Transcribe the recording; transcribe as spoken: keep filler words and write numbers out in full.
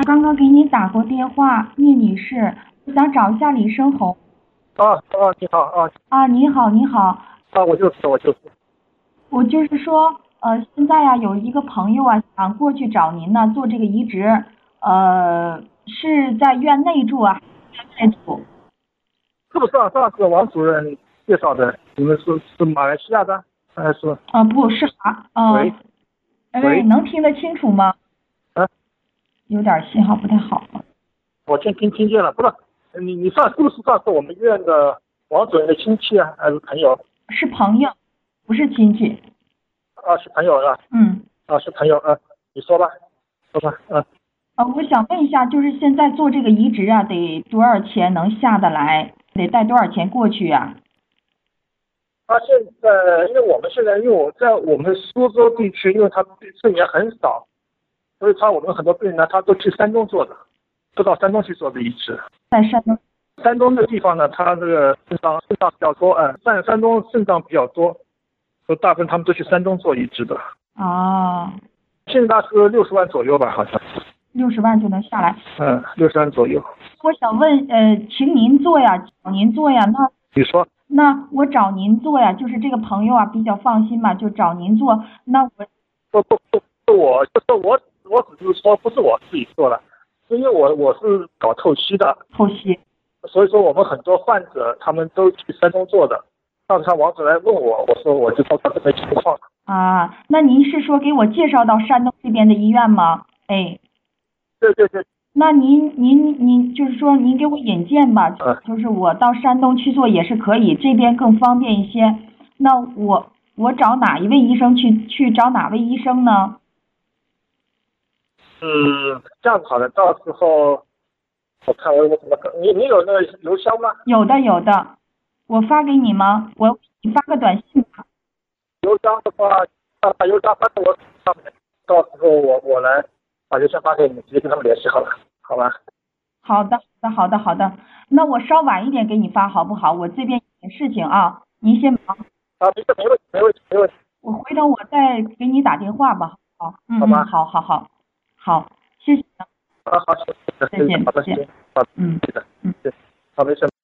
刚刚给你打过电话，聂女士，我想找一下李生红。 啊啊，你好啊啊，你好，你好。 啊，我就是我就是。 我就是说，呃，现在呀、有一个朋友啊，想过去找您呢，做这个移植，呃，是在院内住啊，还是院外住？ 是不是啊？上次王主任介绍的，你们是是马来西亚的还是？ 啊、不是啊，呃， 喂哎， 喂能听得清楚吗？ 啊， 有点信号不太好。 我听听听见了，不是你你上是不是上次我们院的王主任的亲戚啊，还是朋友？ 是朋友，不是亲戚。 啊，是朋友啊， 嗯， 啊是朋友啊，你说吧，说吧，嗯、 呃，我想问一下，就是现在做这个移植啊，得多少钱能下得来？得带多少钱过去呀、 他现在，因为我们现在，因为我在我们苏州地区，因为他病人很少，所以他我们很多病人呢，他都去山东做的，都到山东去做的移植。 在山东。 山东这个地方呢，他这个肾脏肾脏比较多，嗯，山山东肾脏比较多，所以大部分他们都去山东做移植的。 哦， 现在是六十万左右吧，好像。 六十万就能下来。 嗯，六十万左右。 我想问，呃，请您做呀，找您做呀，那你说？ 那我找您做呀，就是这个朋友啊比较放心嘛，就找您做。那我不不不，不我就是我，我只是说不是我自己做的，是因为我我是搞透析的， 透析。 所以说我们很多患者他们都去山东做的。上次王主任问我，我说我就报告这个情况。 啊，那您是说给我介绍到山东这边的医院吗？哎， 对对对， 那您您您就是说您给我引荐吧， 嗯就是我到山东去做也是可以，这边更方便一些。那我我找哪一位医生去去找哪位医生呢？ 嗯，这样子好的，到时候我看我我怎么搞，你你有那个邮箱吗？ 有的有的，我发给你吗？我你发个短信吧。 邮箱的话，把把邮箱发给我上面，到时候我我来把邮箱发给你，直接跟他们联系好了，好吧？ 好的好的好的好的，那我稍晚一点给你发好不好？我这边有点事情啊，您先忙， 啊，没事，没问题，没问题，没问题， 我回头我再给你打电话吧。好，嗯好吧嗯，好好好，好，谢谢， 啊，好，行， 再见好的， 再见行，好的， 嗯是的， 嗯。 对，好，没事。